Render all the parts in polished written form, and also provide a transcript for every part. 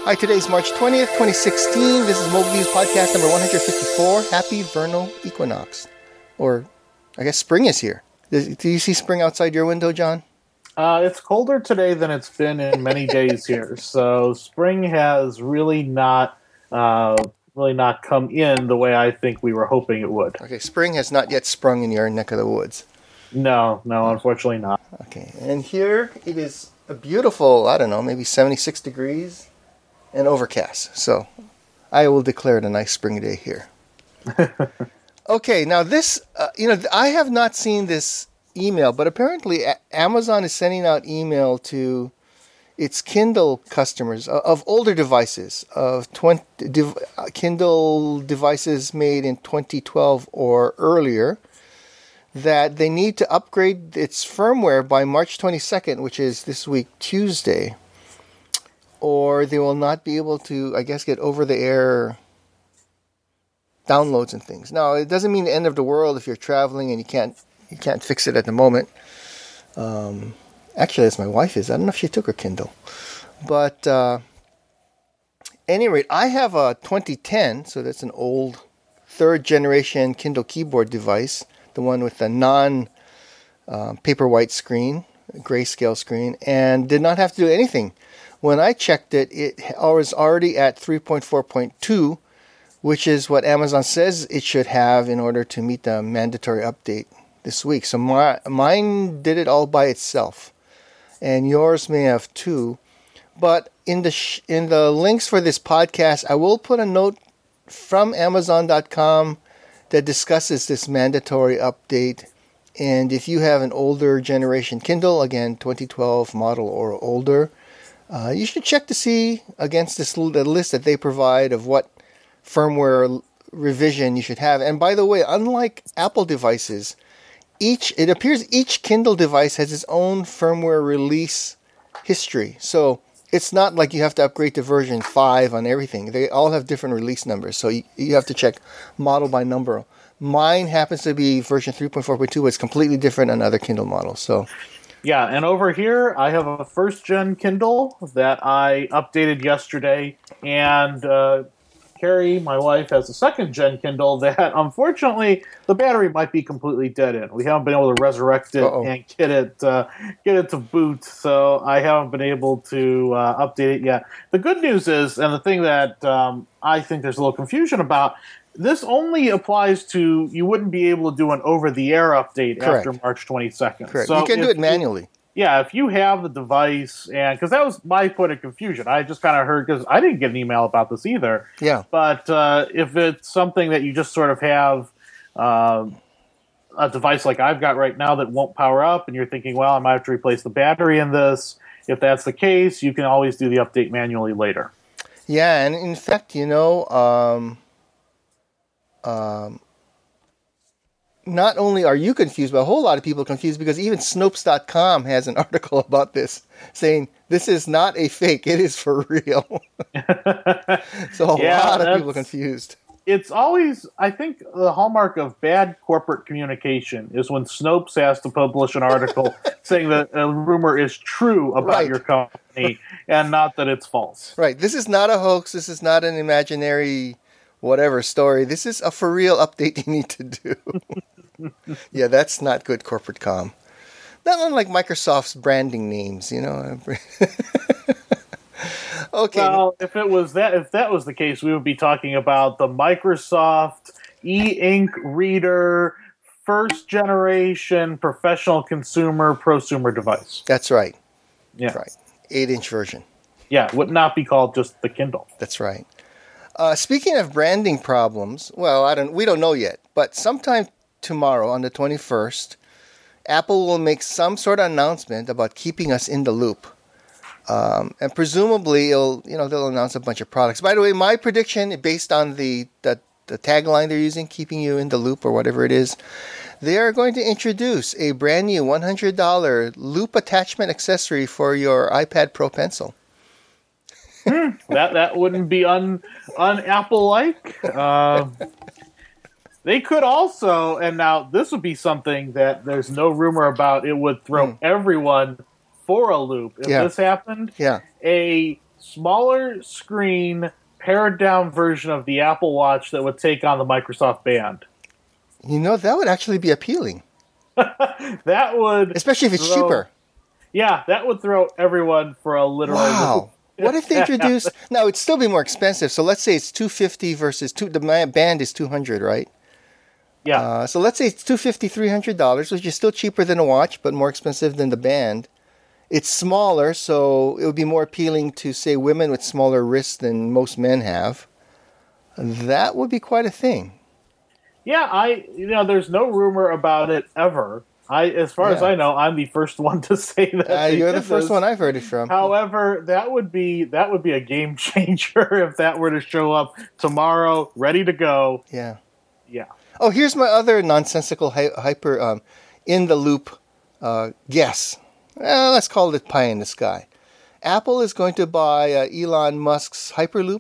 Hi, today's March 20th, 2016. This is Mobile Views Podcast number 154. Happy vernal equinox. Or, I guess spring is here. Do you see spring outside your window, John? It's colder today than it's been in many days here. So spring has really not come in the way I think we were hoping it would. Okay, spring has not yet sprung in your neck of the woods. No, unfortunately not. Okay, and here it is a beautiful, I don't know, maybe 76 degrees and overcast. So I will declare it a nice spring day here. Okay, now this, I have not seen this email, but apparently Amazon is sending out email to its Kindle customers of older devices, of Kindle devices made in 2012 or earlier, that they need to upgrade its firmware by March 22nd, which is this week, Tuesday, or they will not be able to, I guess, get over-the-air downloads and things. Now, it doesn't mean the end of the world if you're traveling and you can't fix it at the moment. Actually, as my wife is. I don't know if she took her Kindle. But at any rate, I have a 2010, so that's an old third-generation Kindle keyboard device, the one with the non-paperwhite screen, grayscale screen, and did not have to do anything. When I checked it, it was already at 3.4.2, which is what Amazon says it should have in order to meet the mandatory update this week. So mine did it all by itself, and yours may have too. But in the links for this podcast, I will put a note from Amazon.com that discusses this mandatory update. And if you have an older generation Kindle, again 2012 model or older, you should check to see against the list that they provide of what firmware revision you should have. And by the way, unlike Apple devices, it appears each Kindle device has its own firmware release history. So it's not like you have to upgrade to version 5 on everything. They all have different release numbers. So you have to check model by number. Mine happens to be version 3.4.2, but it's completely different on other Kindle models. So, yeah, and over here I have a first-gen Kindle that I updated yesterday, and Carrie, my wife, has a second-gen Kindle that, unfortunately, the battery might be completely dead in. We haven't been able to resurrect it and get it to boot, so I haven't been able to update it yet. The good news is, and the thing that I think there's a little confusion about, this only applies to, you wouldn't be able to do an over-the-air update after March 22nd. Correct. So you can do it manually. Yeah, if you have the device, and because that was my point of confusion, I just kind of heard, because I didn't get an email about this either. Yeah. But if it's something that you just sort of have a device like I've got right now that won't power up, and you're thinking, well, I might have to replace the battery in this. If that's the case, you can always do the update manually later. Yeah, and in fact, not only are you confused, but a whole lot of people are confused, because even Snopes.com has an article about this saying this is not a fake, it is for real. So a lot of people are confused. It's always, I think, the hallmark of bad corporate communication is when Snopes has to publish an article saying that a rumor is true about your company and not that it's false. Right. This is not a hoax. This is not an imaginary whatever story. This is a for real update you need to do. Yeah, that's not good corporate comm. Not unlike Microsoft's branding names, Okay. Well, if that was the case, we would be talking about the Microsoft e-ink reader first generation professional consumer prosumer device. That's right. Yeah. That's right. 8-inch version. Yeah, would not be called just the Kindle. That's right. Speaking of branding problems, well, we don't know yet, but sometime tomorrow on the 21st, Apple will make some sort of announcement about keeping us in the loop. And presumably they'll announce a bunch of products. By the way, my prediction, based on the tagline they're using, keeping you in the loop or whatever it is, they are going to introduce a brand new $100 loop attachment accessory for your iPad Pro Pencil. That wouldn't be un-Apple-like. They could also, and now this would be something that there's no rumor about, it would throw everyone for a loop. If this happened, a smaller screen, pared down version of the Apple Watch that would take on the Microsoft Band. That would actually be appealing. That would... Especially if it's cheaper. Yeah, that would throw everyone for a literal... Wow. What if they introduce... Now, it'd still be more expensive. So let's say it's $250 versus... The Band is $200, right? Yeah. So let's say it's $250, $300, which is still cheaper than a watch, but more expensive than the Band. It's smaller, so it would be more appealing to, say, women with smaller wrists than most men have. That would be quite a thing. Yeah, there's no rumor about it ever. As far as I know, I'm the first one to say that. You're the first one I've heard it from. However, that would be a game changer if that were to show up tomorrow, ready to go. Yeah. Yeah. Oh, here's my other nonsensical hyper in the loop guess. Let's call it pie in the sky. Apple is going to buy Elon Musk's Hyperloop,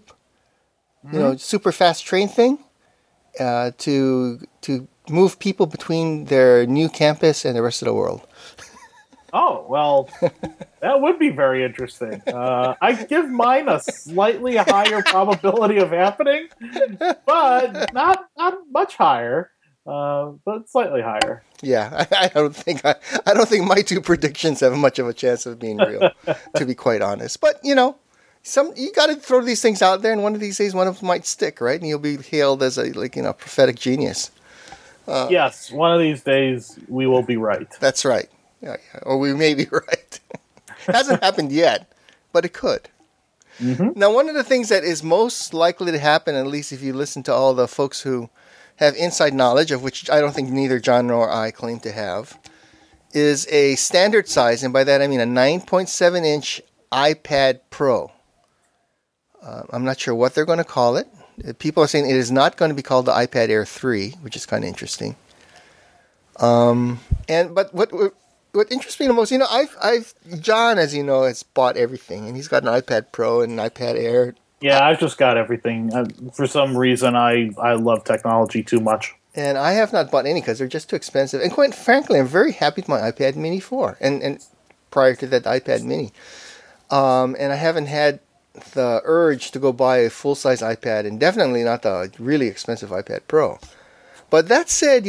super fast train thing, to move people between their new campus and the rest of the world. Oh, well, that would be very interesting. I give mine a slightly higher probability of happening, but not much higher, but slightly higher. Yeah, I don't think my two predictions have much of a chance of being real, to be quite honest. But you got to throw these things out there, and one of these days, one of them might stick, right? And you'll be hailed as a prophetic genius. Yes, one of these days we will be right. That's right. Yeah, or we may be right. Hasn't happened yet, but it could. Mm-hmm. Now, one of the things that is most likely to happen, at least if you listen to all the folks who have inside knowledge, of which I don't think neither John nor I claim to have, is a standard size, and by that I mean a 9.7-inch iPad Pro. I'm not sure what they're going to call it. People are saying it is not going to be called the iPad Air 3, which is kind of interesting. But what interests me the most, John, as you know, has bought everything, and he's got an iPad Pro and an iPad Air. Yeah, I've just got everything. For some reason, I love technology too much. And I have not bought any because they're just too expensive. And quite frankly, I'm very happy with my iPad Mini 4, and prior to that, the iPad Mini. And I haven't had the urge to go buy a full-size iPad, and definitely not the really expensive iPad Pro. But that said,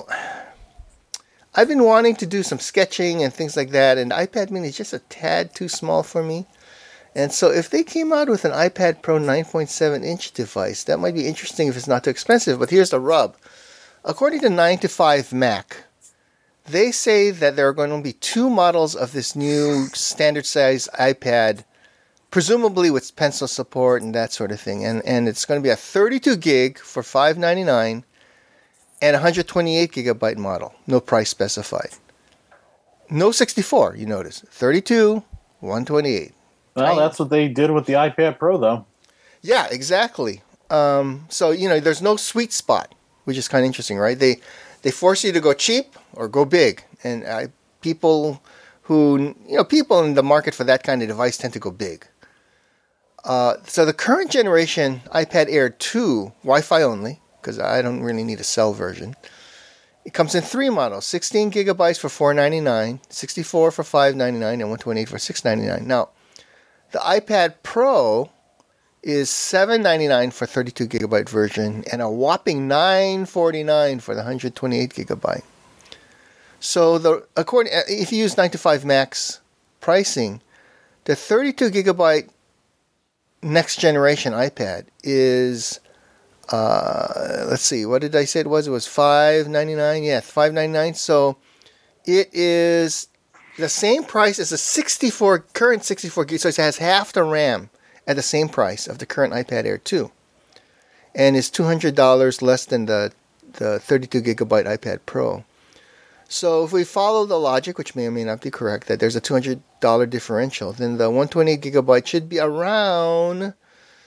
I've been wanting to do some sketching and things like that, and the iPad Mini is just a tad too small for me. And so if they came out with an iPad Pro 9.7-inch device, that might be interesting if it's not too expensive. But here's the rub. According to 9to5Mac, they say that there are going to be two models of this new standard-size iPad, presumably with pencil support and that sort of thing. And it's going to be a 32 gig for $599 and 128 gigabyte model. No price specified. No 64, you notice. 32, 128. Well, that's what they did with the iPad Pro, though. Yeah, exactly. So, there's no sweet spot, which is kind of interesting, right? They force you to go cheap or go big. And people in the market for that kind of device tend to go big. So the current generation iPad Air 2, Wi-Fi only, because I don't really need a cell version, it comes in three models, 16 gigabytes for $499, 64 for $599, and 128 for $699. Now, the iPad Pro is $799 for 32 gigabyte version and a whopping $949 for the 128 gigabyte. So if you use 9to5Mac's pricing, the 32 gigabyte next generation iPad is let's see, what did I say it was? It was $599. Yeah, $599. So it is the same price as the current 64 gig, so it has half the RAM at the same price of the current iPad Air 2, and is $200 less than the 32 gigabyte iPad Pro. So if we follow the logic, which may or may not be correct, that there's a $200 differential, then the 128 gigabyte should be around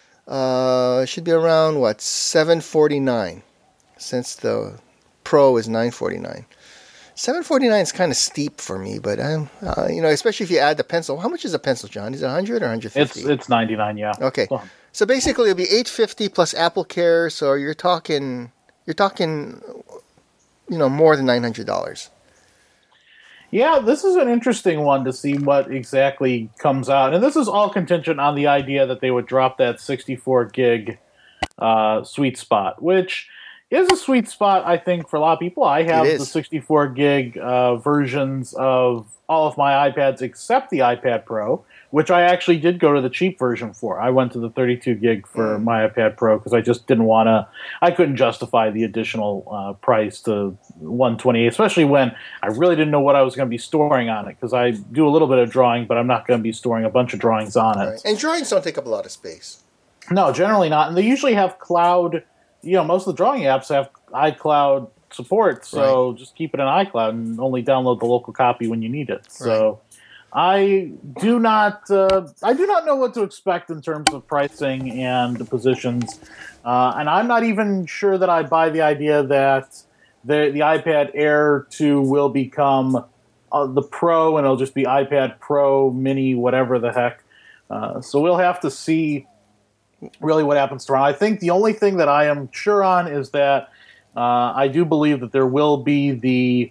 what, $749, since the Pro is $949. $749 is kind of steep for me, but especially if you add the pencil. How much is a pencil, John? Is it $100 or $150? It's $99, yeah. Okay, so basically it'll be $850 plus Apple Care, so you're talking more than $900. Yeah, this is an interesting one to see what exactly comes out. And this is all contingent on the idea that they would drop that 64 gig sweet spot, which is a sweet spot, I think, for a lot of people. I have the 64 gig versions of all of my iPads except the iPad Pro, which I actually did go to the cheap version for. I went to the 32 gig for my iPad Pro because I just didn't want to. I couldn't justify the additional price to 128, especially when I really didn't know what I was going to be storing on it, because I do a little bit of drawing, but I'm not going to be storing a bunch of drawings on it. Right. And drawings don't take up a lot of space. No, generally not. And they usually have cloud. Most of the drawing apps have iCloud support, so just keep it in iCloud and only download the local copy when you need it. So I do not know what to expect in terms of pricing and the positions, and I'm not even sure that I buy the idea that the iPad Air 2 will become the Pro, and it'll just be iPad Pro, Mini, whatever the heck. So we'll have to see really what happens to it. I think the only thing that I am sure on is that I do believe that there will be the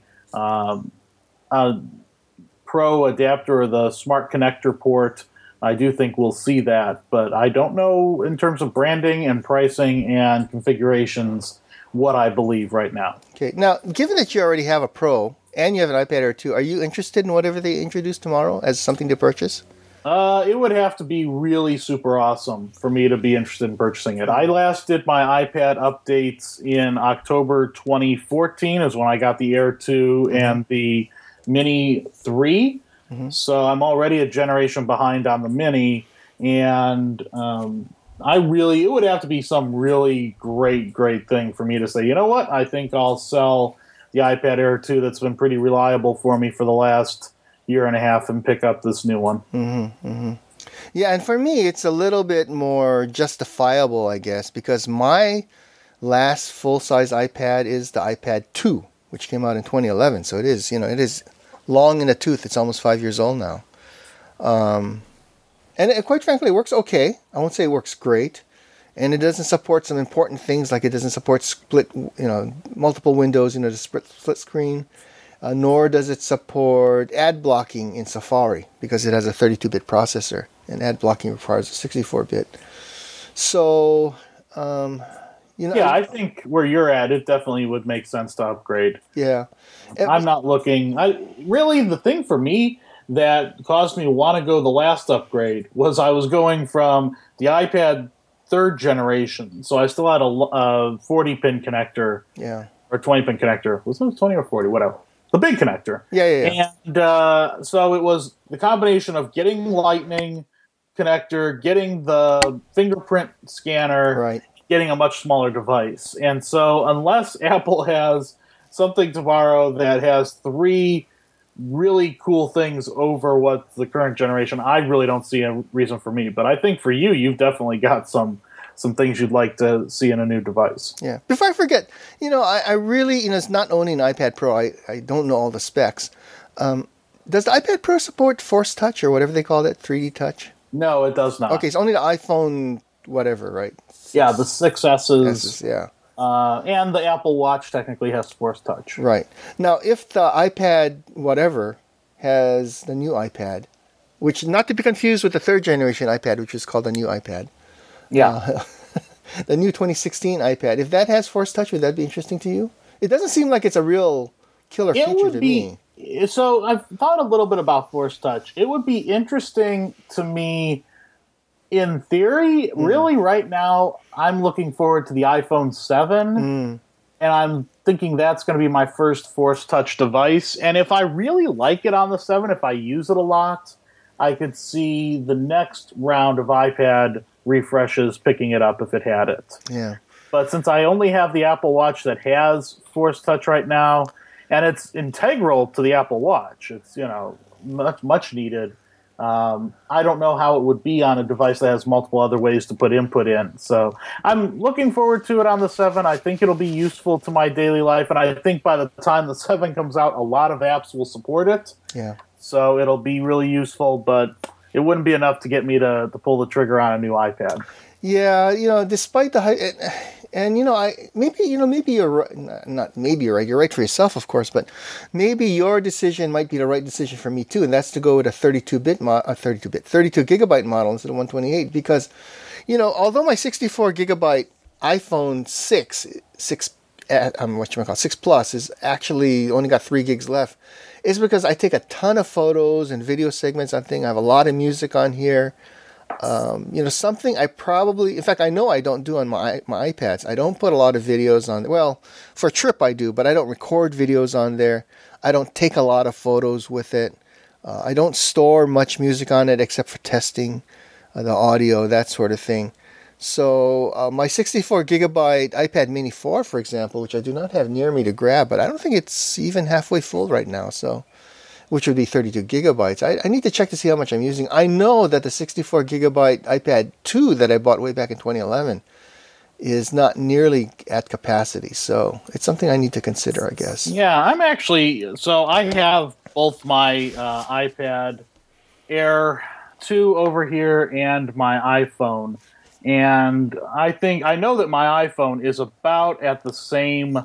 Pro adapter or the smart connector port. I do think we'll see that, but I don't know in terms of branding and pricing and configurations what I believe right now. Okay, now, given that you already have a Pro and you have an iPad Air 2, are you interested in whatever they introduce tomorrow as something to purchase? It would have to be really super awesome for me to be interested in purchasing it. I last did my iPad updates in October 2014 is when I got the Air 2 and the Mini 3. So I'm already a generation behind on the Mini, and it would have to be some really great thing for me to say, you know what, I think I'll sell the iPad Air 2 that's been pretty reliable for me for the last year and a half and pick up this new one. Yeah, and for me, it's a little bit more justifiable, I guess, because my last full-size iPad is the iPad 2, which came out in 2011. So it is long in the tooth. It's almost 5 years old now. And quite frankly, it works okay. I won't say it works great. And it doesn't support some important things, like it doesn't support multiple windows, the split screen. Nor does it support ad blocking in Safari because it has a 32-bit processor, and ad blocking requires a 64-bit. So, I think where you're at, it definitely would make sense to upgrade. Yeah. I'm not looking. Really, the thing for me that caused me to want to go the last upgrade was I was going from the iPad 3rd generation, so I still had a 40-pin connector, or 20-pin connector. Was it 20 or 40? Whatever. The big connector. Yeah. And so it was the combination of getting Lightning connector, getting the fingerprint scanner, getting a much smaller device. And so unless Apple has something tomorrow that has 3 really cool things over what the current generation, I really don't see a reason for me. But I think for you, you've definitely got some things you'd like to see in a new device. Yeah. Before I forget, I really, it's not owning an iPad Pro. I don't know all the specs. Does the iPad Pro support Force Touch or whatever they call it, 3D Touch? No, it does not. Okay, it's only the iPhone whatever, right? Yeah, the 6S's. S's, yeah. And the Apple Watch technically has Force Touch. Right. Now, if the iPad whatever has the new iPad, which not to be confused with the 3rd generation iPad, which is called the new iPad. Yeah. The new 2016 iPad. If that has Force Touch, would that be interesting to you? It doesn't seem like it's a real killer feature to me. So I've thought a little bit about Force Touch. It would be interesting to me in theory. Really, right now, I'm looking forward to the iPhone 7. And I'm thinking that's going to be my first Force Touch device. And if I really like it on the 7, if I use it a lot, I could see the next round of iPad refreshes picking it up if it had it. Yeah. But since I only have the Apple Watch that has Force Touch right now, and it's integral to the Apple Watch, it's much needed. I don't know how it would be on a device that has multiple other ways to put input in. So I'm looking forward to it on the 7. I think it'll be useful to my daily life, and I think by the time the 7 comes out, a lot of apps will support it. Yeah. So it'll be really useful, but it wouldn't be enough to get me to pull the trigger on a new iPad. Yeah, despite the hype, And maybe you're right. Not maybe you're right. You're right for yourself, of course, but maybe your decision might be the right decision for me too, and that's to go with a 32 gigabyte model instead of 128. Because, although my 64 gigabyte iPhone 6 6 Plus is actually only got 3 gigs left, is because I take a ton of photos and video segments on thing. I have a lot of music on here. Something I probably, in fact, I know I don't do on my iPads. I don't put a lot of videos on. Well, for a trip I do, but I don't record videos on there. I don't take a lot of photos with it. I don't store much music on it except for testing the audio, that sort of thing. So my 64 gigabyte iPad Mini 4, for example, which I do not have near me to grab, but I don't think it's even halfway full right now. So, which would be 32 gigabytes. I need to check to see how much I'm using. I know that the 64 gigabyte iPad 2 that I bought way back in 2011 is not nearly at capacity. So it's something I need to consider, I guess. Yeah, I have both my iPad Air 2 over here and my iPhone. And I know that my iPhone is about at the same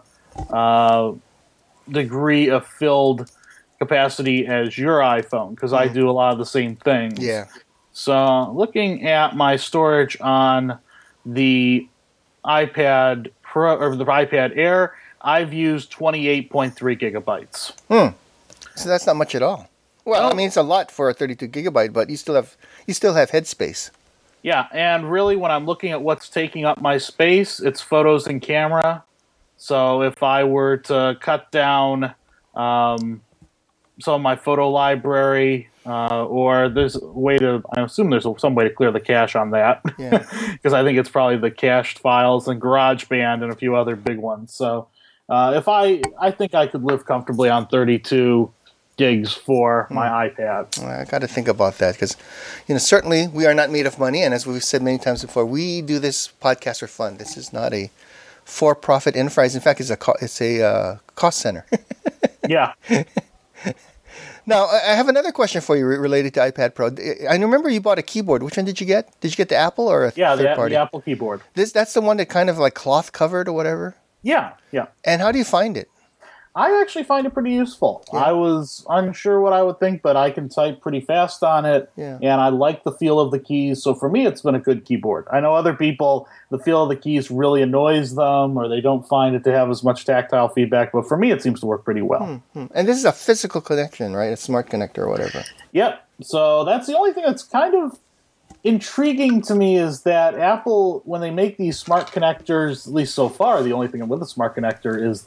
degree of filled capacity as your iPhone, because I do a lot of the same things. Yeah. So looking at my storage on the iPad Pro or the iPad Air, I've used 28.3 gigabytes. So that's not much at all. Well, I mean, it's a lot for a 32 gigabyte, but you still have headspace. Yeah, and really when I'm looking at what's taking up my space, it's photos and camera. So if I were to cut down some of my photo library, or there's a way to, I assume there's some way to clear the cache on that. Yeah. Because I think it's probably the cached files and GarageBand and a few other big ones. So if I think I could live comfortably on 32 gigs for my iPad. I got to think about that because, certainly we are not made of money, and as we've said many times before, we do this podcast for fun. This is not a for-profit enterprise. In fact, it's a cost center. Yeah. Now, I have another question for you related to iPad Pro. I remember you bought a keyboard. Which one did you get? Did you get the Apple or a third party? The Apple keyboard. That's the one that kind of like cloth covered or whatever? Yeah. And how do you find it? I actually find it pretty useful. Yeah. I was unsure what I would think, but I can type pretty fast on it, and I like the feel of the keys. So for me, it's been a good keyboard. I know other people, the feel of the keys really annoys them, or they don't find it to have as much tactile feedback, but for me, it seems to work pretty well. And this is a physical connection, right? A smart connector or whatever. Yep. So that's the only thing that's kind of intriguing to me is that Apple, when they make these smart connectors, at least so far, the only thing with a smart connector is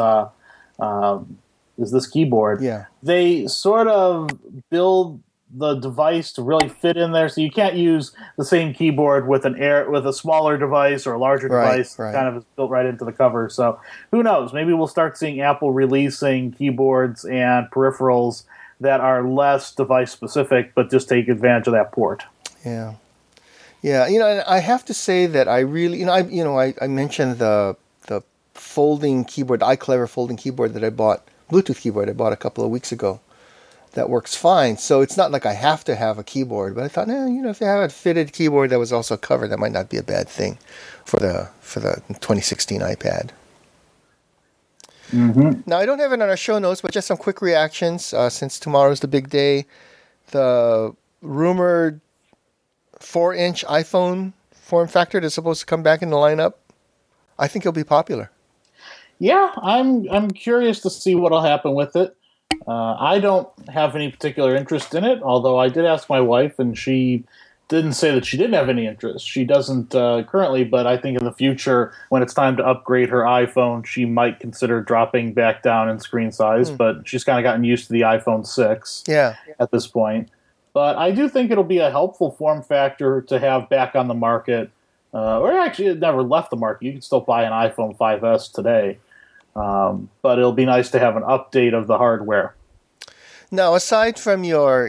this keyboard. Yeah. They sort of build the device to really fit in there, so you can't use the same keyboard with a smaller device or a larger device. Right. Kind of is built right into the cover. So who knows? Maybe we'll start seeing Apple releasing keyboards and peripherals that are less device specific, but just take advantage of that port. Yeah. And I have to say that I really, I mentioned the folding keyboard, the iClever folding keyboard that I bought, Bluetooth keyboard I bought a couple of weeks ago. That works fine. So it's not like I have to have a keyboard, but I thought, if you have a fitted keyboard that was also covered, that might not be a bad thing for the 2016 iPad. Mm-hmm. Now, I don't have it on our show notes, but just some quick reactions since tomorrow's the big day. The rumored 4-inch iPhone form factor that's supposed to come back in the lineup, I think it'll be popular. Yeah, I'm curious to see what'll happen with it. I don't have any particular interest in it, although I did ask my wife, and she didn't say that she didn't have any interest. She doesn't currently, but I think in the future, when it's time to upgrade her iPhone, she might consider dropping back down in screen size, but she's kind of gotten used to the iPhone 6 at this point. But I do think it'll be a helpful form factor to have back on the market, or actually it never left the market. You can still buy an iPhone 5S today. But it'll be nice to have an update of the hardware. Now, aside from your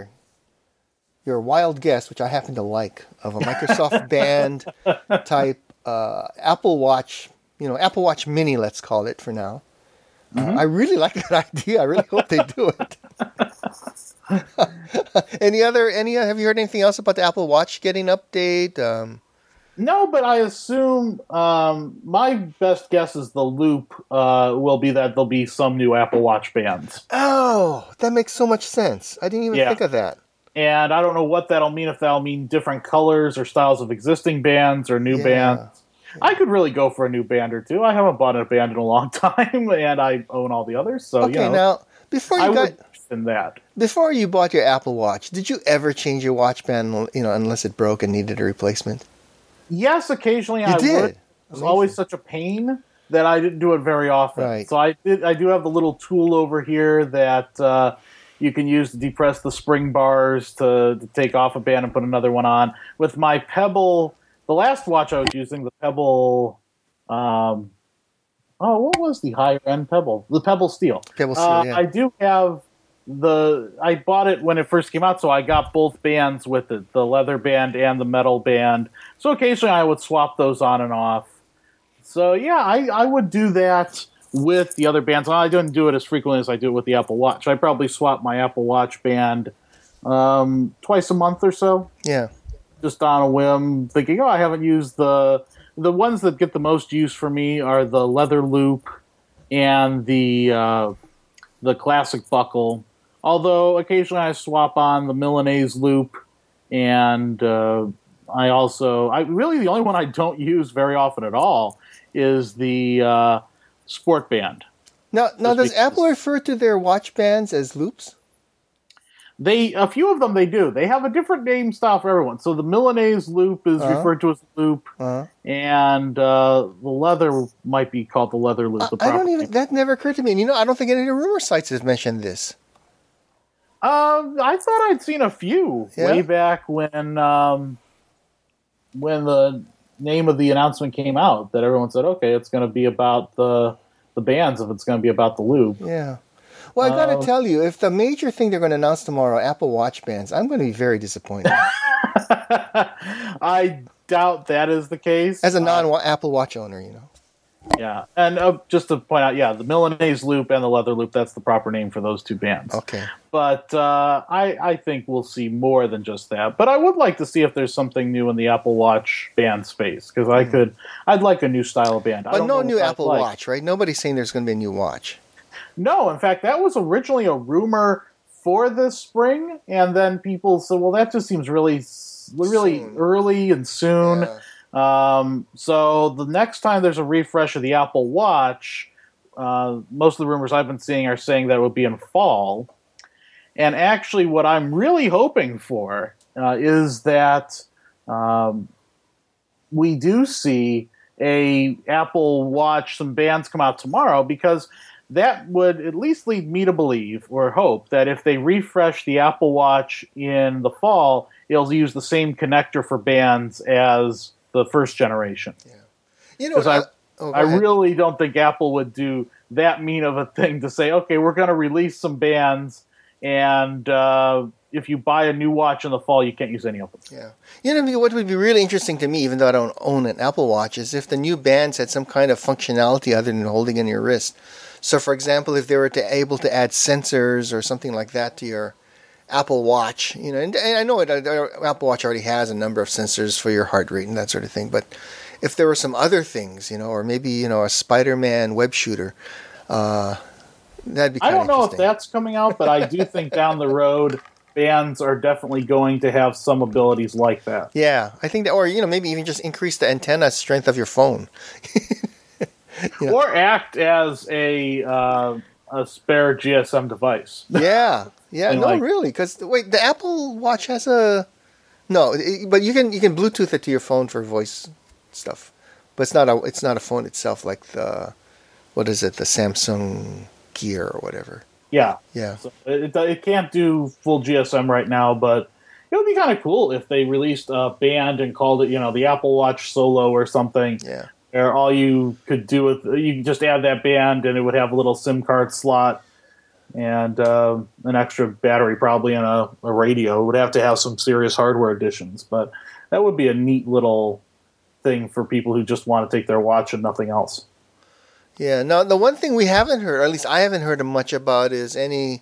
wild guess, which I happen to like, of a Microsoft Band type Apple Watch, Apple Watch Mini, let's call it for now. I really like that idea. I really hope they do it. Have you heard anything else about the Apple Watch getting an update? No, but I assume my best guess is the loop will be that there'll be some new Apple Watch bands. Oh, that makes so much sense. I didn't even Yeah. think of that. And I don't know what that'll mean, if that'll mean different colors or styles of existing bands or new bands. I could really go for a new band or two. I haven't bought a band in a long time, and I own all the others. So, Okay, now, before I you would in that. before you bought your Apple Watch, did you ever change your watch band, unless it broke and needed a replacement? Yes, occasionally I did? would. It was always such a pain that I didn't do it very often. Right. So I do have the little tool over here that you can use to depress the spring bars to take off a band and put another one on. With my Pebble, the last watch I was using, the Pebble, what was the higher end Pebble? The Pebble Steel. Pebble Steel, yeah. I do have I bought it when it first came out, so I got both bands with it, the leather band and the metal band. So occasionally I would swap those on and off. So yeah, I would do that with the other bands. I don't do it as frequently as I do it with the Apple Watch. I probably swap my Apple Watch band twice a month or so. Yeah. Just on a whim, thinking, I haven't used the ones that get the most use for me are the leather loop and the classic buckle. Although occasionally I swap on the Milanese loop, and really the only one I don't use very often at all is the sport band. Now does Apple refer to their watch bands as loops? A few of them they do. They have a different name style for everyone. So the Milanese loop is referred to as loop, and the leather might be called the leather loop. That never occurred to me. And I don't think any of the rumor sites have mentioned this. I thought I'd seen a few way back when the name of the announcement came out, that everyone said, okay, it's going to be about the bands if it's going to be about the loop. Yeah. Well, I got to tell you, if the major thing they're going to announce tomorrow, Apple Watch bands, I'm going to be very disappointed. I doubt that is the case. As a non-Apple Watch owner, Yeah, and just to point out, the Milanese loop and the leather loop, that's the proper name for those two bands. Okay. But I think we'll see more than just that. But I would like to see if there's something new in the Apple Watch band space, because I'd like a new style of band. But no new Apple Watch, right? Nobody's saying there's going to be a new watch. No, in fact, that was originally a rumor for this spring, and then people said, well, that just seems really soon. Early and soon. Yeah. So the next time there's a refresh of the Apple Watch, most of the rumors I've been seeing are saying that it would be in fall. And actually what I'm really hoping for is that we do see a Apple Watch, some bands come out tomorrow, because that would at least lead me to believe or hope that if they refresh the Apple Watch in the fall, it'll use the same connector for bands as the first generation. Yeah. I really don't think Apple would do that mean of a thing to say, okay, we're going to release some bands, and if you buy a new watch in the fall, you can't use any of them. Yeah. What would be really interesting to me, even though I don't own an Apple Watch, is if the new bands had some kind of functionality other than holding in your wrist. So, for example, if they were able to add sensors or something like that to your Apple Watch, and I know Apple Watch already has a number of sensors for your heart rate and that sort of thing, but if there were some other things, or maybe, a Spider-Man web shooter, that'd be kind of interesting. I don't know if that's coming out, but I do think down the road, bands are definitely going to have some abilities like that. Yeah, I think that, or, maybe even just increase the antenna strength of your phone. Or act as a spare GSM device. Yeah. Really, because wait, the Apple Watch has but you can Bluetooth it to your phone for voice stuff, but it's not a phone itself like the Samsung Gear or whatever. Yeah. So it can't do full GSM right now, but it would be kind of cool if they released a band and called it, the Apple Watch Solo or something. Yeah. Where all you could do you could just add that band, and it would have a little SIM card slot and an extra battery, probably, and a radio. It would have to have some serious hardware additions, but that would be a neat little thing for people who just want to take their watch and nothing else. Yeah. Now, the one thing we haven't heard, or at least I haven't heard much about, is any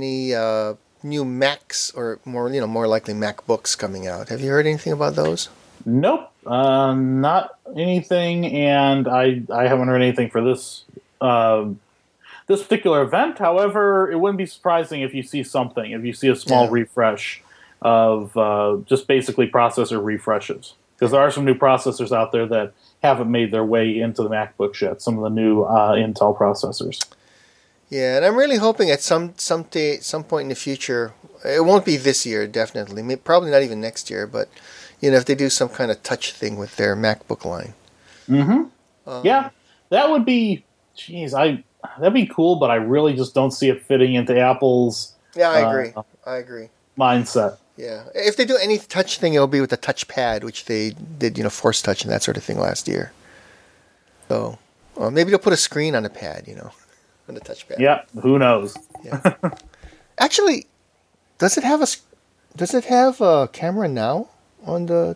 new Macs or more likely MacBooks coming out. Have you heard anything about those? Nope, not anything, and I haven't heard anything for this this particular event. However, it wouldn't be surprising if you see something, if you see a small refresh of just basically processor refreshes, because there are some new processors out there that haven't made their way into the MacBooks yet. Some of the new Intel processors. Yeah, and I'm really hoping at some point in the future, it won't be this year, definitely, probably not even next year, but if they do some kind of touch thing with their MacBook line. Mm-hmm. Yeah, that would be, that'd be cool, but I really just don't see it fitting into Apple's. Yeah, I agree. Mindset. Yeah, if they do any touch thing, it'll be with the touchpad, which they did, Force Touch and that sort of thing last year. So, maybe they'll put a screen on the pad, on the touchpad. Yeah, who knows? Yeah. Actually, does it have a camera now on the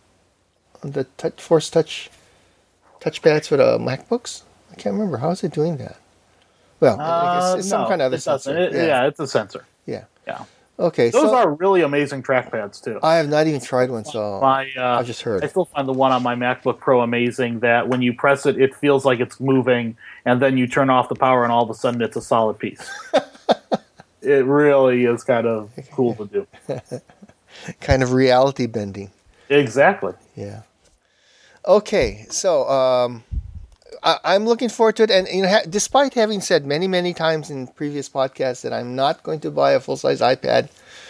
Force Touch touchpads for the MacBooks? I can't remember. How is it doing that? Well, I guess it's some kind of other sensor. It's a sensor. Yeah. Yeah. Okay. Those are really amazing trackpads too. I have not even tried one, so I've just heard. I still find the one on my MacBook Pro amazing. That when you press it, it feels like it's moving, and then you turn off the power, and all of a sudden, it's a solid piece. It really is kind of cool to do. Kind of reality bending. Exactly. Yeah. Okay, so I'm looking forward to it, and despite having said many, many times in previous podcasts that I'm not going to buy a full-size iPad,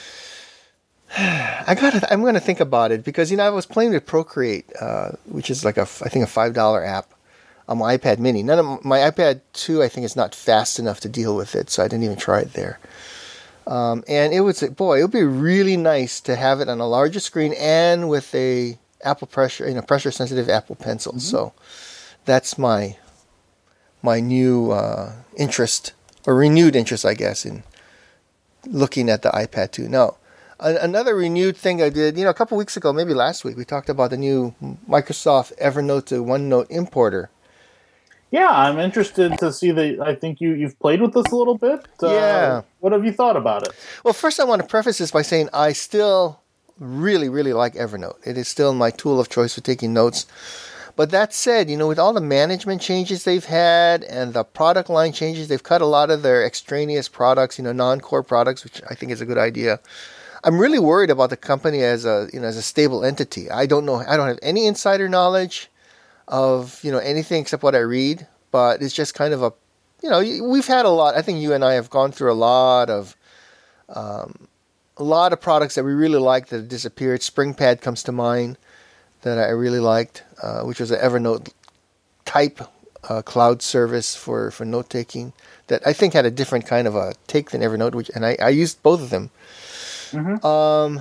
I'm going to think about it because I was playing with Procreate, which is like I think a $5 app on my iPad Mini. None of my iPad 2, I think, is not fast enough to deal with it, so I didn't even try it there. And it would be really nice to have it on a larger screen and with a Apple pressure sensitive Apple Pencil. Mm-hmm. So that's my new interest, or renewed interest, I guess, in looking at the iPad 2. Now, another renewed thing I did, a couple weeks ago, maybe last week, we talked about the new Microsoft Evernote to OneNote importer. Yeah, I'm interested to see I think you've played with this a little bit. Yeah. What have you thought about it? Well, first I want to preface this by saying I still really, really like Evernote. It is still my tool of choice for taking notes. But that said, with all the management changes they've had and the product line changes, they've cut a lot of their extraneous products, non-core products, which I think is a good idea. I'm really worried about the company as a stable entity. I don't have any insider knowledge of anything except what I read, but it's just kind of we've had a lot. I think you and I have gone through a lot of products that we really liked that have disappeared. SpringPad comes to mind that I really liked, which was an Evernote type cloud service for note taking that I think had a different kind of a take than Evernote, and I used both of them. Mm-hmm.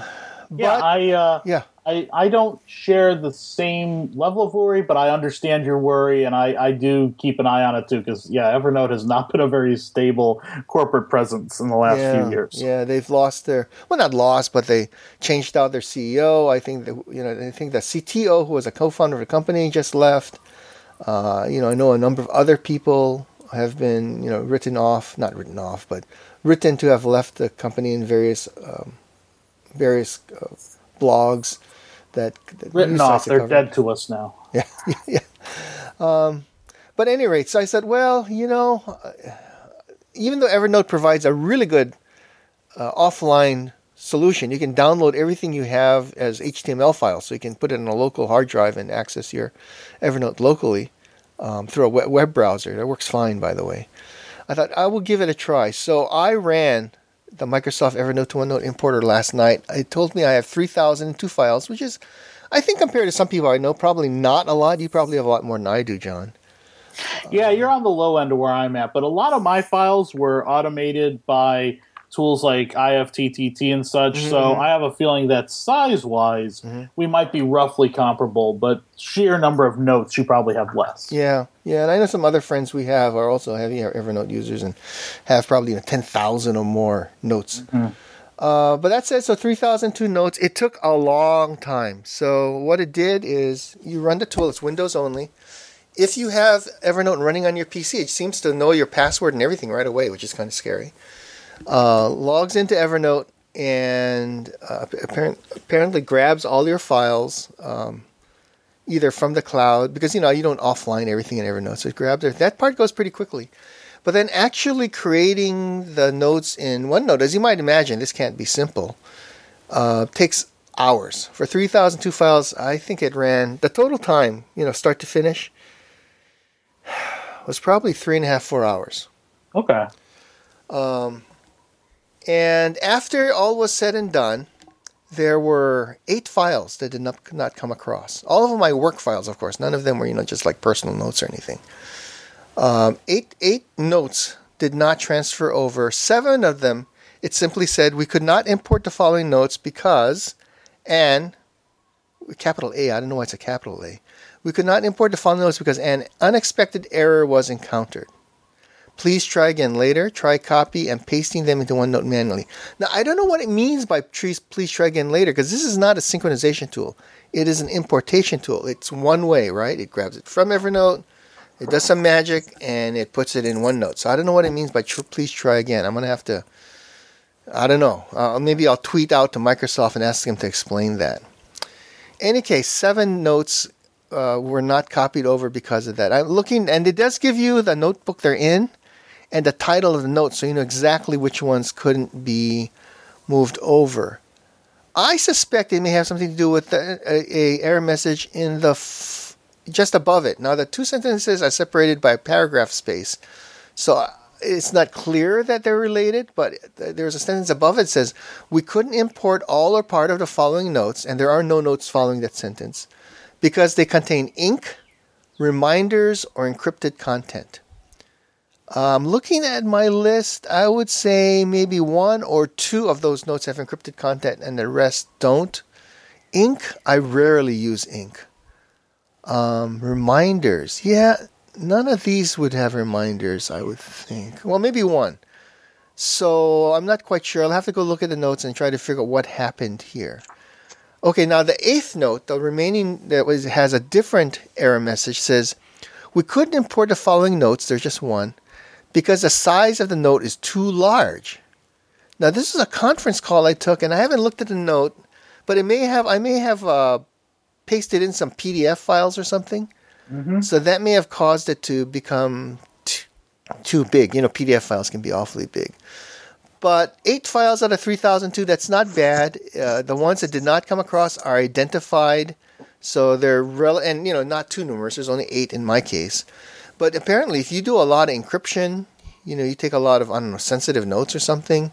I don't share the same level of worry, but I understand your worry, and I do keep an eye on it too, because Evernote has not been a very stable corporate presence in the last few years. Yeah, they've lost not lost, but they changed out their CEO. I think the CTO, who was a co-founder of the company, just left. I know a number of other people have been written to have left the company in various blogs that written off. They're dead to us now. Yeah. But at any rate, so I said, well, even though Evernote provides a really good offline solution, you can download everything you have as HTML files, so you can put it on a local hard drive and access your Evernote locally through a web browser. That works fine, by the way. I thought I will give it a try. So I ran the Microsoft Evernote to OneNote importer last night. It told me I have 3,002 files, which is, I think, compared to some people I know, probably not a lot. You probably have a lot more than I do, John. Yeah, you're on the low end of where I'm at, but a lot of my files were automated by tools like IFTTT and such, so I have a feeling that size-wise, we might be roughly comparable, but sheer number of notes, you probably have less. Yeah, and I know some other friends we have are also heavy Evernote users and have probably 10,000 or more notes. But that said, so 3,002 notes. It took a long time. So what it did is you run the tool. It's Windows only. If you have Evernote running on your PC, it seems to know your password and everything right away, which is kind of scary. Logs into Evernote, and apparently grabs all your files, either from the cloud, because you don't offline everything in Evernote, so it grabs it. That part goes pretty quickly. But then actually creating the notes in OneNote, as you might imagine, this can't be simple, takes hours. For 3,002 files, I think it ran, the total time, start to finish, was probably 3.5, 4 hours. Okay. And after all was said and done, there were 8 files that did not come across. All of them my work files, of course. None of them were, just like personal notes or anything. 8 notes did not transfer over. 7 of them, it simply said, we could not import the following notes because, and, capital A, I don't know why it's a capital A. We could not import the following notes because an unexpected error was encountered. Please try again later. Try copy and pasting them into OneNote manually. Now, I don't know what it means by please try again later, because this is not a synchronization tool. It is an importation tool. It's one way, right? It grabs it from Evernote, it does some magic, and it puts it in OneNote. So I don't know what it means by please try again. I'm going to have to, I don't know. Maybe I'll tweet out to Microsoft and ask them to explain that. In any case, 7 notes were not copied over because of that. I'm looking, and it does give you the notebook they're in and the title of the note, so you know exactly which ones couldn't be moved over. I suspect it may have something to do with a error message in the just above it. Now, the 2 sentences are separated by a paragraph space, so it's not clear that they're related, but there's a sentence above it that says, we couldn't import all or part of the following notes, and there are no notes following that sentence, because they contain ink, reminders, or encrypted content. Looking at my list, I would say maybe 1 or 2 of those notes have encrypted content and the rest don't. Ink, I rarely use ink. Reminders, yeah, none of these would have reminders, I would think. Well, maybe 1. So I'm not quite sure. I'll have to go look at the notes and try to figure out what happened here. Okay, now the 8th note, the remaining that has a different error message, says, we couldn't import the following notes, there's just 1, because the size of the note is too large. Now, this is a conference call I took, and I haven't looked at the note, but I may have pasted in some PDF files or something. Mm-hmm. So that may have caused it to become too big. PDF files can be awfully big. But 8 files out of 3,002, that's not bad. The ones that did not come across are identified, so they're not too numerous. There's only 8 in my case. But apparently, if you do a lot of encryption, you take a lot of, sensitive notes or something,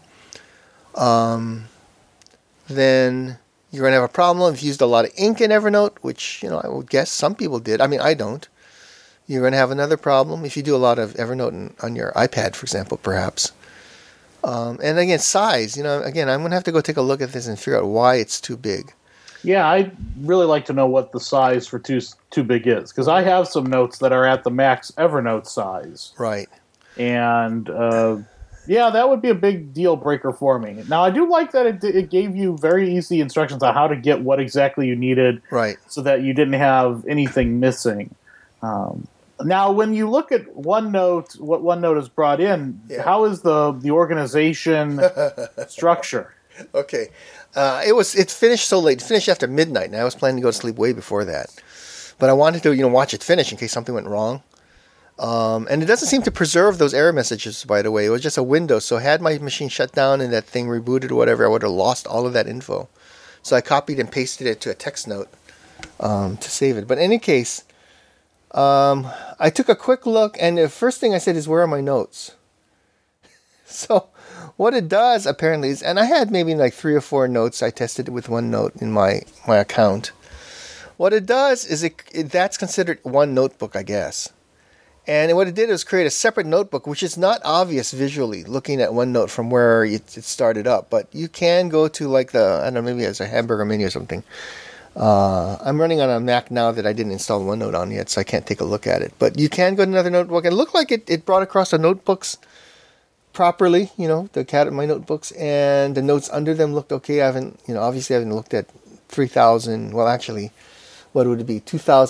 then you're going to have a problem. If you used a lot of ink in Evernote, which, I would guess some people did. I mean, I don't. You're going to have another problem if you do a lot of Evernote on your iPad, for example, perhaps. And again, size. Again, I'm going to have to go take a look at this and figure out why it's too big. Yeah, I'd really like to know what the size for too big is, because I have some notes that are at the max Evernote size. Right. And that would be a big deal breaker for me. Now, I do like that it gave you very easy instructions on how to get what exactly you needed, right, so that you didn't have anything missing. Now, when you look at OneNote, what OneNote has brought in, how is the organization structure? Okay. It finished so late. It finished after midnight, and I was planning to go to sleep way before that. But I wanted to, watch it finish in case something went wrong. And it doesn't seem to preserve those error messages, by the way. It was just a Windows. So had my machine shut down and that thing rebooted or whatever, I would have lost all of that info. So I copied and pasted it to a text note to save it. But in any case, I took a quick look, and the first thing I said is, where are my notes? So what it does, apparently, is, and I had maybe like 3 or 4 notes. I tested it with OneNote in my account. What it does is that's considered one notebook, I guess. And what it did was create a separate notebook, which is not obvious visually looking at OneNote from where it started up. But you can go to maybe as a hamburger menu or something. I'm running on a Mac now that I didn't install OneNote on yet, so I can't take a look at it. But you can go to another notebook. It looked like it brought across the notebooks properly, my notebooks, and the notes under them looked okay. I haven't looked at 3,000, well, actually, what would it be,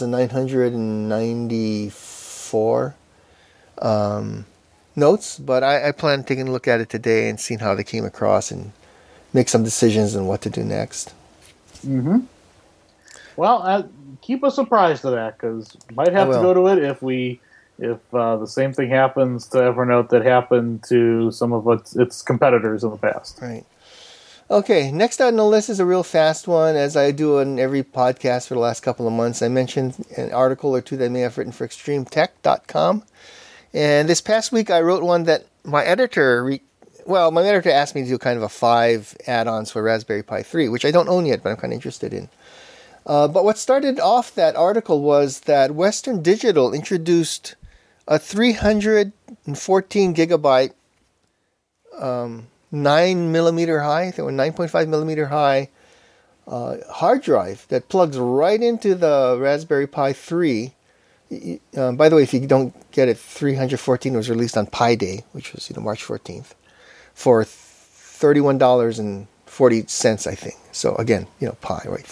2,994 notes, but I plan on taking a look at it today and seeing how they came across and make some decisions on what to do next. Mm-hmm. Well, keep us apprised of that, because might have to go to it if the same thing happens to Evernote that happened to some of its competitors in the past. Right. Okay, next on the list is a real fast one, as I do on every podcast for the last couple of months. I mentioned an article or two that I may have written for ExtremeTech.com. And this past week I wrote one that my editor asked me to do kind of a 5 add-ons for Raspberry Pi 3, which I don't own yet, but I'm kind of interested in. But what started off that article was that Western Digital introduced a 314 gigabyte 9 millimeter high, I think, or 9.5 millimeter high hard drive that plugs right into the Raspberry Pi 3. By the way, if you don't get it, 314 was released on Pi Day, which was March 14th, for $31.40, I think. So again, Pi, right?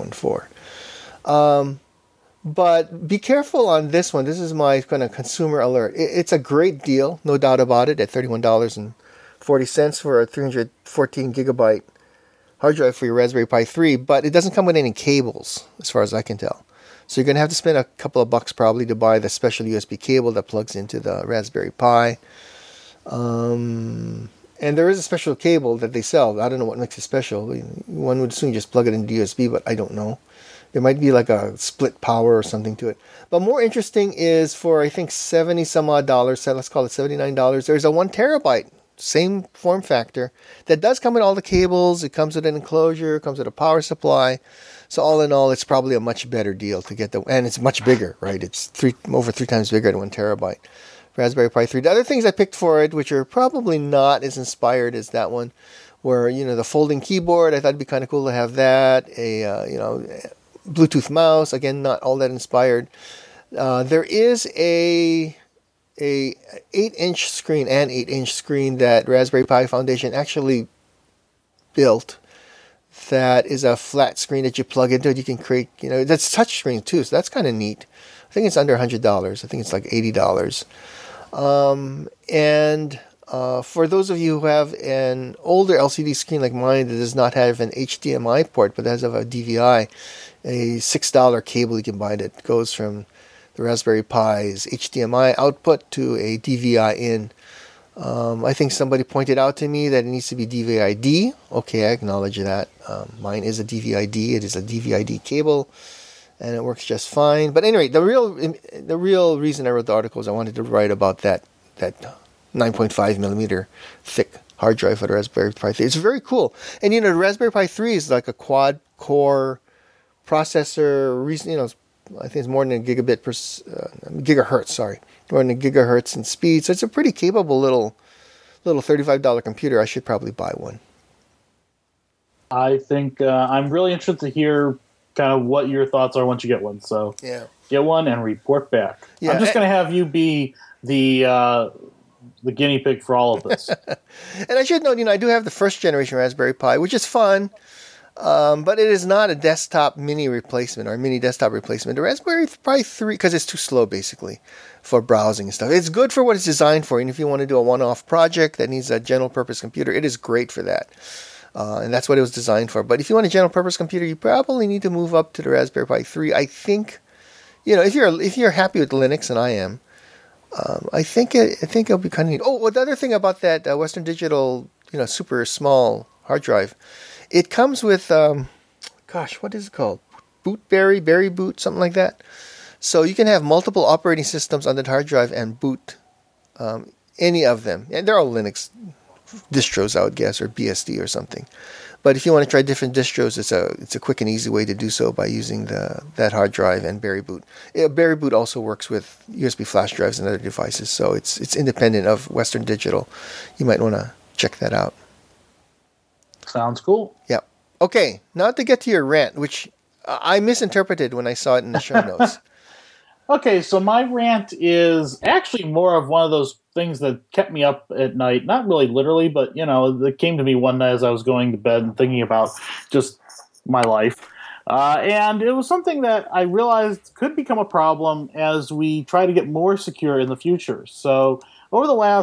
314. But be careful on this one. This is my kind of consumer alert. It's a great deal, no doubt about it, at $31.40 for a 314 gigabyte hard drive for your Raspberry Pi 3, but it doesn't come with any cables, as far as I can tell. So you're going to have to spend a couple of bucks probably to buy the special USB cable that plugs into the Raspberry Pi. And there is a special cable that they sell. I don't know what makes it special. One would assume you just plug it into USB, but I don't know. There might be like a split power or something to it. But more interesting is for, I think, $70 some odd, so let's call it $79, there's a 1 terabyte, same form factor, that does come with all the cables. It comes with an enclosure, comes with a power supply. So all in all, it's probably a much better deal to get and it's much bigger, right? It's over three times bigger than 1 terabyte. Raspberry Pi 3. The other things I picked for it, which are probably not as inspired as that one, were, the folding keyboard. I thought it'd be kind of cool to have that. Bluetooth mouse. Again, not all that inspired. There is a 8-inch screen that Raspberry Pi Foundation actually built. That is a flat screen that you plug into it. You can create, that's touchscreen too, so that's kind of neat. I think it's under $100. I think it's like $80. For those of you who have an older LCD screen like mine that does not have an HDMI port but has a DVI, a $6 cable you can buy that goes from the Raspberry Pi's HDMI output to a DVI in. I think somebody pointed out to me that it needs to be DVI-D. Okay, I acknowledge that. Mine is a DVI-D. It is a DVI-D cable, and it works just fine. But anyway, the real reason I wrote the article is I wanted to write about that 9.5 millimeter thick hard drive for the Raspberry Pi 3. It's very cool. And the Raspberry Pi 3 is like a quad core processor. I think it's more than a gigahertz. Sorry, more than a gigahertz in speed. So it's a pretty capable little $35 computer. I should probably buy one. I think I'm really interested to hear kind of what your thoughts are once you get one. So yeah, get one and report back. Yeah, I'm just going to have you be the guinea pig for all of this. And I should note, I do have the first generation Raspberry Pi, which is fun. But it is not a desktop mini replacement or mini desktop replacement. The Raspberry Pi 3, because it's too slow basically for browsing and stuff. It's good for what it's designed for. And if you want to do a one-off project that needs a general purpose computer, it is great for that. And that's what it was designed for. But if you want a general purpose computer, you probably need to move up to the Raspberry Pi 3. I think, if you're happy with Linux, and I am, I think it'll be kind of neat. Oh, well, the other thing about that Western Digital, super small hard drive, it comes with, what is it called? Bootberry, Berry Boot, something like that. So you can have multiple operating systems on the hard drive and boot any of them. And they're all Linux distros, I would guess, or BSD or something. But if you want to try different distros, it's a quick and easy way to do so by using that hard drive and Berry Boot. Berry Boot also works with USB flash drives and other devices, so it's independent of Western Digital. You might want to check that out. Sounds cool. Yeah. Okay, now to get to your rant, which I misinterpreted when I saw it in the show notes. Okay, so my rant is actually more of one of those things that kept me up at night. Not really literally, but, it came to me one night as I was going to bed and thinking about just my life. And it was something that I realized could become a problem as we try to get more secure in the future. So over the last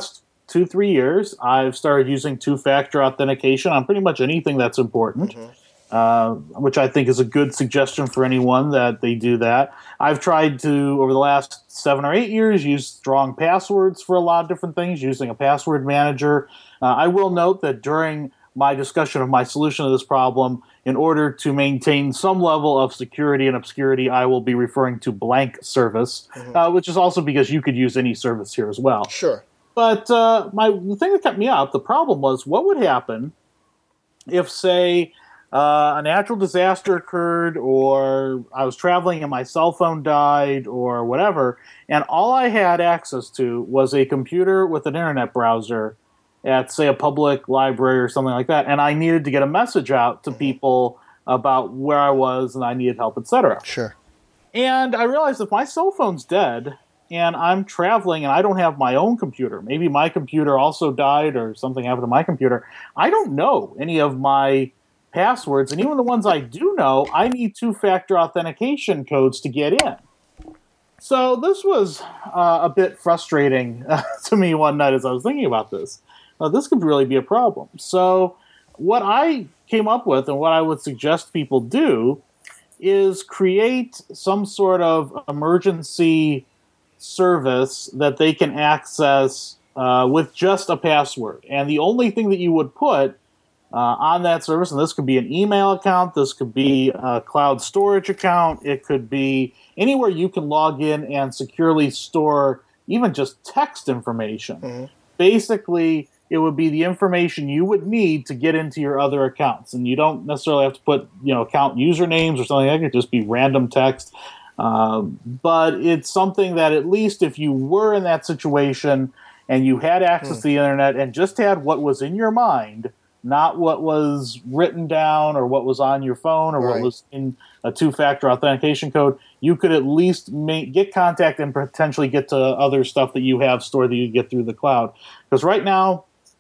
2-3 years, I've started using two-factor authentication on pretty much anything that's important, which I think is a good suggestion for anyone that they do that. I've tried to, over the last 7 or 8 years, use strong passwords for a lot of different things, using a password manager. I will note that during my discussion of my solution to this problem, in order to maintain some level of security and obscurity, I will be referring to blank service, which is also because you could use any service here as well. Sure. But the thing that kept me up, the problem was, what would happen if, say, a natural disaster occurred, or I was traveling and my cell phone died, or whatever, and all I had access to was a computer with an internet browser at, say, a public library or something like that, and I needed to get a message out to people about where I was and I needed help, etc. Sure. And I realized if my cell phone's dead and I'm traveling and I don't have my own computer, maybe my computer also died or something happened to my computer, I don't know any of my passwords, and even the ones I do know, I need two-factor authentication codes to get in. So this was a bit frustrating to me one night as I was thinking about this. This could really be a problem. So what I came up with, and what I would suggest people do, is create some sort of emergency service that they can access with just a password. And the only thing that you would put on that service, and this could be an email account, this could be a cloud storage account, it could be anywhere you can log in and securely store even just text information. Basically, it would be the information you would need to get into your other accounts. And you don't necessarily have to put, account usernames or something like that. It could just be random text. But it's something that, at least if you were in that situation and you had access to the internet and just had what was in your mind, not what was written down or what was on your phone or what was in a two-factor authentication code, you could at least get contact and potentially get to other stuff that you have stored that you get through the cloud. Because right now,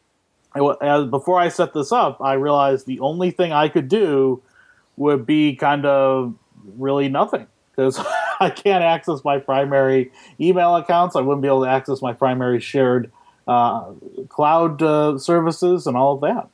before I set this up, I realized the only thing I could do would be kind of really nothing, because I can't access my primary email accounts. I wouldn't be able to access my primary shared cloud services and all of that.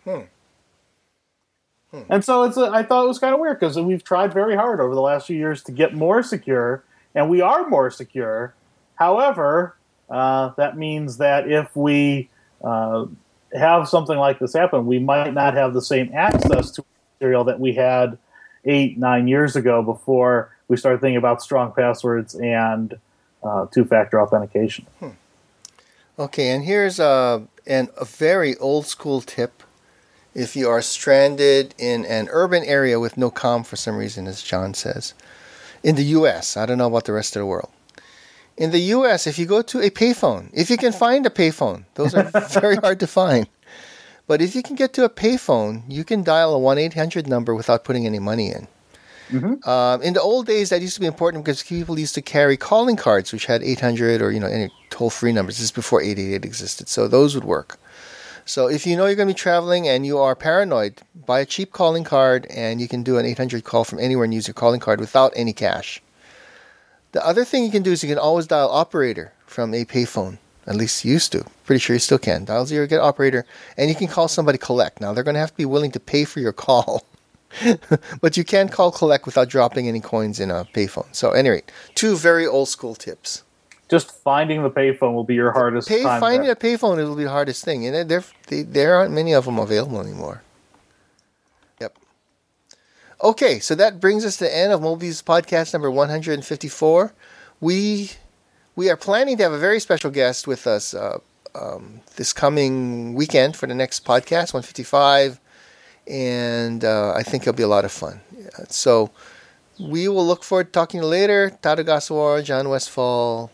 And so I thought it was kind of weird, because we've tried very hard over the last few years to get more secure, and we are more secure. However, that means that if we have something like this happen, we might not have the same access to material that we had 8-9 years ago before we started thinking about strong passwords and two-factor authentication. Okay, and here's a very old-school tip. If you are stranded in an urban area with no comm for some reason, as John says, in the U.S., I don't know about the rest of the world. In the U.S., if you go to a payphone, if you can find a payphone, those are very hard to find. But if you can get to a payphone, you can dial a 1-800 number without putting any money in. In the old days, that used to be important because people used to carry calling cards, which had 800 or any toll-free numbers. This is before 888 existed, so those would work. So if you know you're going to be traveling and you are paranoid, buy a cheap calling card, and you can do an 800 call from anywhere and use your calling card without any cash. The other thing you can do is you can always dial operator from a payphone. At least you used to. Pretty sure you still can. Dial 0, get operator, and you can call somebody collect. Now, they're going to have to be willing to pay for your call. But you can call collect without dropping any coins in a payphone. So, anyway, 2 very old school tips. Just finding the payphone will be your hardest time. Finding a payphone will be the hardest thing. And there aren't many of them available anymore. Yep. Okay, so that brings us to the end of Moby's podcast number 154. We are planning to have a very special guest with us this coming weekend for the next podcast, 155. And I think it'll be a lot of fun. So we will look forward to talking to you later. Tadeu Gasawara, John Westfall,